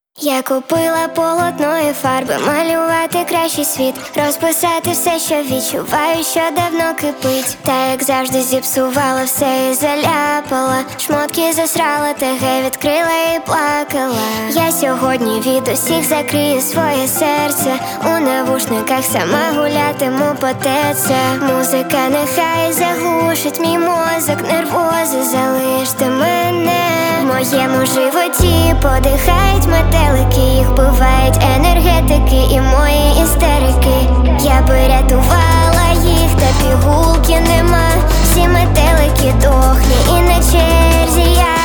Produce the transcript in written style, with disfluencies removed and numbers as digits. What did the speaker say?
Я купила полотно і фарби, малювати кращий світ, розписати все, що відчуваю, що давно кипить. Та як завжди зіпсувала все і заляпала, шмотки засрала, ТГ відкрила і плакала. Я сьогодні від усіх закрию своє серце, у навушниках сама гулятиму по ТЦ. Музика нехай заглушить мій мозок, нервози, залиште мене. В моєму животі подихають метелики, їх бувають енергетики і мої істерики. Я би рятувала їх, та пігулки нема. Всі метелики дохні, і на черзі я.